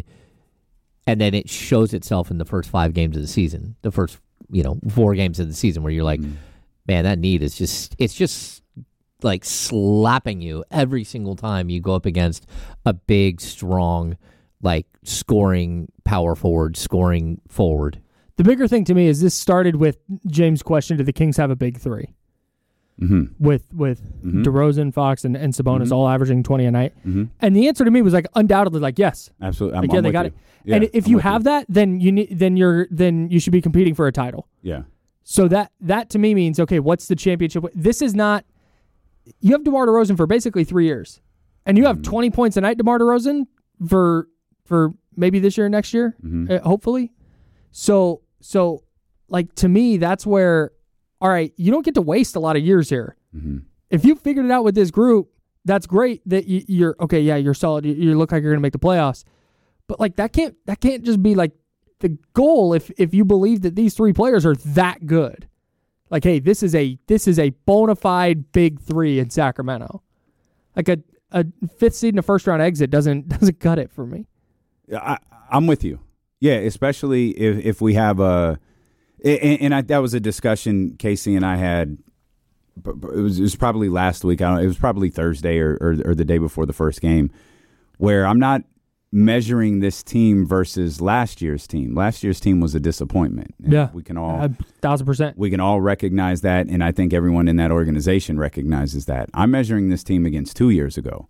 and then it shows itself in the first five games of the season, the first you know four games of the season, where you're like, Mm. man, that need is just it's just like slapping you every single time you go up against a big, strong, like scoring power forward, scoring forward. The bigger thing to me is this started with James' question: do the Kings have a big three? Mm-hmm. With with Mhm. DeRozan, Fox, and, and Sabonis Mhm. all averaging twenty a night, Mm-hmm. and the answer to me was like undoubtedly like yes. Absolutely. I'm, Like, yeah, I'm they with got you. it. Yeah, and if I'm you with have that, then you need then you're then you should be competing for a title. Yeah. So that that to me means okay, what's the championship? This is not. You have DeMar DeRozan for basically three years, and you have Mm-hmm. twenty points a night, DeMar DeRozan for for maybe this year, next year, Mhm. uh, hopefully. So so like to me, that's where all right, you don't get to waste a lot of years here. Mm-hmm. If you figured it out with this group, that's great. That you, you're okay. Yeah, you're solid. You, you look like you're going to make the playoffs, but like that can't that can't just be like the goal. If if you believe that these three players are that good, like hey, this is a this is a bona fide big three in Sacramento. Like a a fifth seed in a first round exit doesn't doesn't cut it for me. I, I'm with you. Yeah, especially if if we have a, and, and I, that was a discussion Casey and I had. It was, it was probably last week. I don't. It was probably Thursday or, or or the day before the first game, where I'm not measuring this team versus last year's team. Last year's team was a disappointment. And Yeah, we can all a thousand percent. we can all recognize that, and I think everyone in that organization recognizes that. I'm measuring this team against two years ago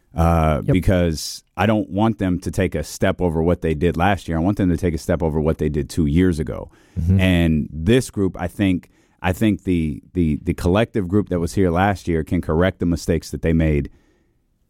uh, Yep. because I don't want them to take a step over what they did last year. I want them to take a step over what they did two years ago. Mm-hmm. And this group, I think, I think the the the collective group that was here last year can correct the mistakes that they made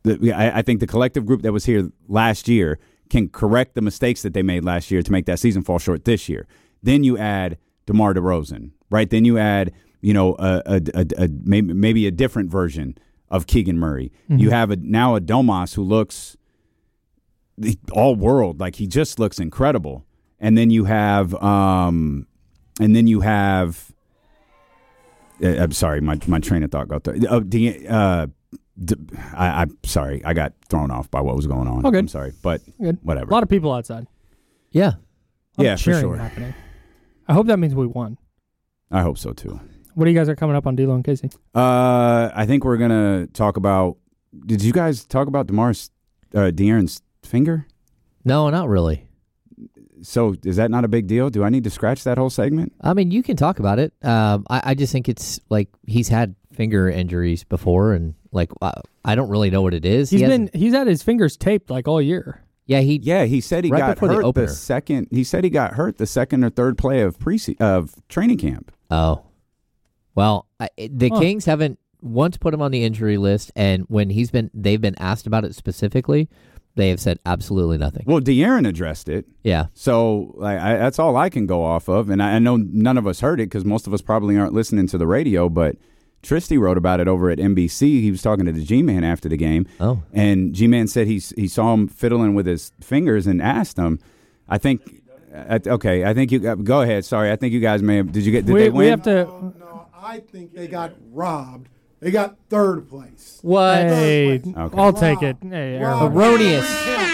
I, I think the collective group that was here last year can correct the mistakes that they made last year to make that season fall short this year. Then you add DeMar DeRozan, right? Then you add, you know, a, a, a, a maybe, maybe a different version of Keegan Murray. Mm-hmm. You have a, now a Domas who looks all world, like he just looks incredible. And then you have, um, and then you have. Uh, I'm sorry, my my train of thought got there. Uh, the, uh, d- I, I'm sorry, I got thrown off by what was going on. Oh, good. I'm sorry, but good. Whatever. A lot of people outside. Yeah, yeah, for sure. Happening. I hope that means we won. I hope so too. What do you guys are coming up on D'Lo and Casey? Uh, I think we're gonna talk about. Did you guys talk about DeMar's, uh, De'Aaron's finger? No, not really. So is that not a big deal? Do I need to scratch that whole segment? I mean, you can talk about it. Um, I, I just think it's like he's had finger injuries before, and like uh, I don't really know what it is. He's he been he's had his fingers taped like all year. Yeah, he yeah he said he right got before hurt the, the, opener. second. He said he got hurt the second or third play of pre of training camp. Oh, well, I, the Huh. Kings haven't once put him on the injury list, and when he's been they've been asked about it specifically. They have said absolutely nothing. Well, De'Aaron addressed it. Yeah. So like, I, that's all I can go off of. And I, I know none of us heard it because most of us probably aren't listening to the radio, but Tristy wrote about it over at N B C. He was talking to the G-Man after the game. Oh. And G-Man said he, he saw him fiddling with his fingers and asked him, I think, uh, okay, I think you, uh, go ahead. Sorry, I think you guys may have, did you get, did we, they win? We have to. No, no, I think they got robbed. They got third place. What? Hey, Okay. I'll take it. Hey, Aaron. Robbed. Erroneous.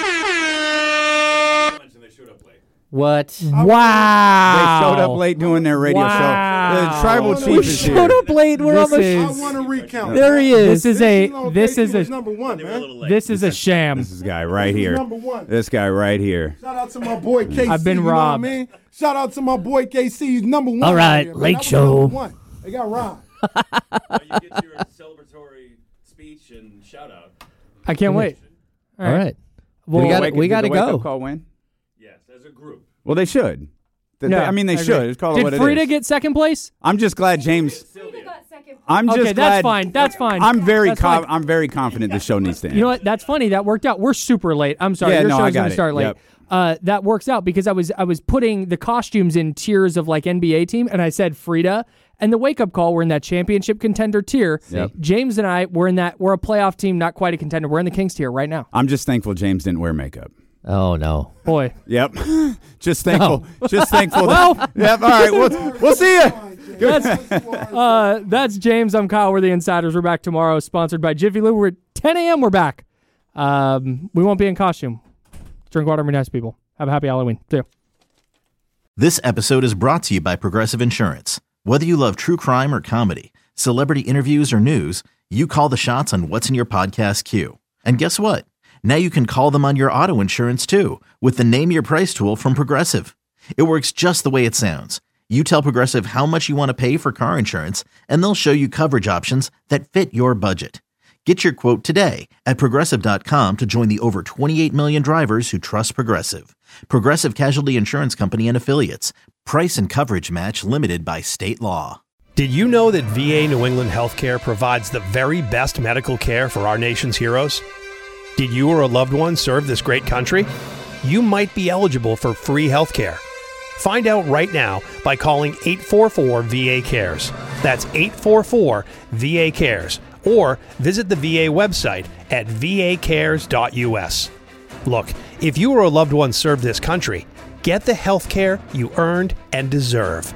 What? Wow. They showed up late doing their radio Wow. show. The tribal We chief is Showed here. up late. We're This on the is- I want to recount. There he is. This is a You know, this Casey is was a number one, man. this is a sham. This is guy right This is here. number one. This guy right here. Shout out to my boy K C. I've been you know robbed. What I mean? Shout out to my boy K C. He's number one. All out right, here, man. Lake That was Show. number one. They got robbed. You get your celebratory speech and shout out. I can't wait. All right. Well, we got Wake- we did got to the wake-up go. call win? Yes, as a group. Well, they should. Th- Yeah, I mean, they I agree. should. It's called Did what it Frida is. get second place? I'm just glad James. I'm just Okay, glad. that's fine. That's fine. I'm very. That's Com- fine. I'm very confident the show needs to end. You know what? That's funny. That worked out. We're super late. I'm sorry. Yeah, Your no, I show's got gonna it. start late. Yep. Uh, that works out because I was I was putting the costumes in tiers of like N B A team, and I said Frida and the wake up call. We're in that championship contender tier. Yep. James and I we're in that. We're a playoff team, not quite a contender. We're in the Kings tier right now. I'm just thankful James didn't wear makeup. Oh no. Boy, Yep. just thankful. Just thankful. Well- that, yep. All right. We'll, we'll see you. that's uh, that's James. I'm Kyle. We're the Insiders. We're back tomorrow. Sponsored by Jiffy Lube. We're at ten a.m. We're back. Um, we won't be in costume. Drink water, be nice people. Have a happy Halloween. See you. This episode is brought to you by Progressive Insurance. Whether you love true crime or comedy, celebrity interviews or news, you call the shots on what's in your podcast queue. And guess what? Now you can call them on your auto insurance too with the Name Your Price tool from Progressive. It works just the way it sounds. You tell Progressive how much you want to pay for car insurance, and they'll show you coverage options that fit your budget. Get your quote today at Progressive dot com to join the over twenty-eight million drivers who trust Progressive. Progressive Casualty Insurance Company and Affiliates. Price and coverage match limited by state law. Did you know that V A New England Healthcare provides the very best medical care for our nation's heroes? Did you or a loved one serve this great country? You might be eligible for free healthcare. Find out right now by calling eight four four V A cares. That's eight four four V A cares. Or visit the V A website at v a cares dot u s. Look, if you or a loved one served this country, get the health care you earned and deserve.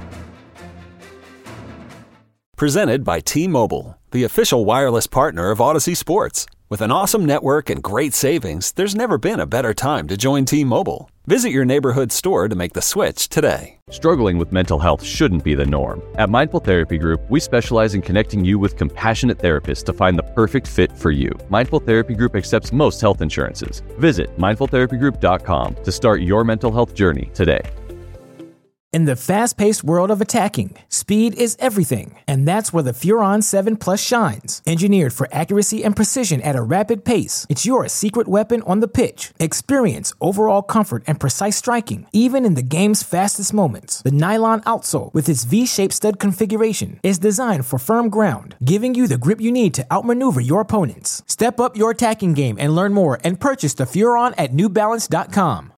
Presented by T-Mobile, the official wireless partner of Odyssey Sports. With an awesome network and great savings, there's never been a better time to join T-Mobile. Visit your neighborhood store to make the switch today. Struggling with mental health shouldn't be the norm. At Mindful Therapy Group, we specialize in connecting you with compassionate therapists to find the perfect fit for you. Mindful Therapy Group accepts most health insurances. Visit mindful therapy group dot com to start your mental health journey today. In the fast-paced world of attacking, speed is everything, and that's where the Furon seven Plus shines. Engineered for accuracy and precision at a rapid pace, it's your secret weapon on the pitch. Experience overall comfort and precise striking, even in the game's fastest moments. The nylon outsole, with its V-shaped stud configuration, is designed for firm ground, giving you the grip you need to outmaneuver your opponents. Step up your attacking game and learn more and purchase the Furon at New Balance dot com.